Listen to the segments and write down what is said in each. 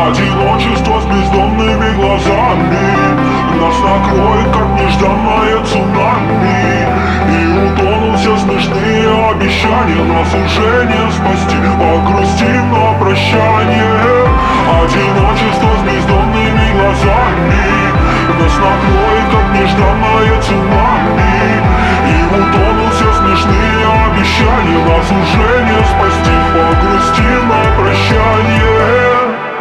Одиночество с бездомными глазами нас накроет, как нежданное цунами. И утонут все смешные обещания, нас уже не спасти. Погрустим на прощание. Одиночество с бездомными глазами нас накроет, как нежданное цунами. И утонут все смешные обещания, нас уже не спасти. Погрустим на прощание.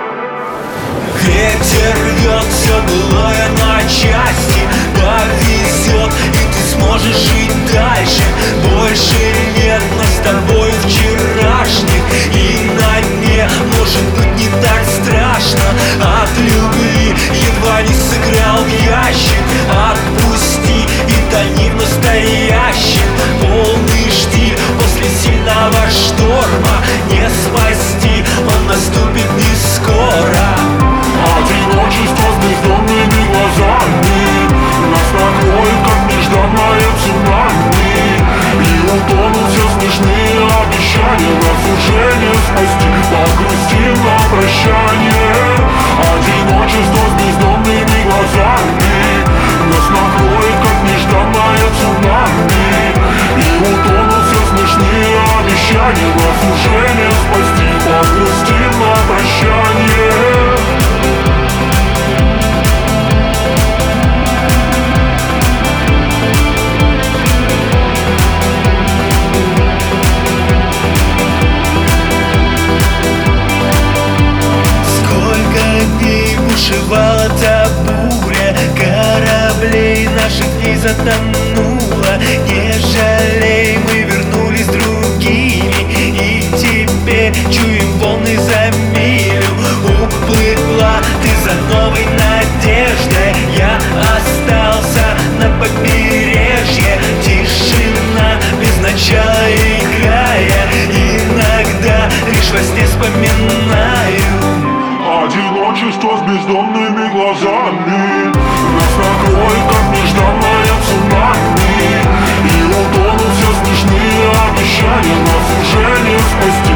Ветер рвет все былое на части. Повезет, и ты сможешь жить дальше. Больше нет нас с тобой вчерашних. И на дне может быть не так страшно. От любви едва не сыграл в ящик. Отпусти и тони в настоящем. Полный штиль после сильного шторма. Не спасти, он наступит не скоро. Одиночество с бездомными глазами нас накроет, как нежданное цунами. И утонут все смешные обещания, нас уже не спасти. Погрустим на прощание. Одиночество с бездомными глазами нас накроет, как нежданное цунами. И утонут все смешные обещания, нас уже не спасти. Погрустим на прощание. Бушевала та буря, кораблей наших дней затонула. Не жалей, мы вернулись другими, и теперь чуем волны за милю. Уплыла ты за новой надеждой, я остался на побережье. Тишина без начала и края, иногда лишь во сне вспоминаю. Одиночество с бездомными глазами нас накроет, как нежданное цунами. И утонут все смешные обещания, нас уже не спасти.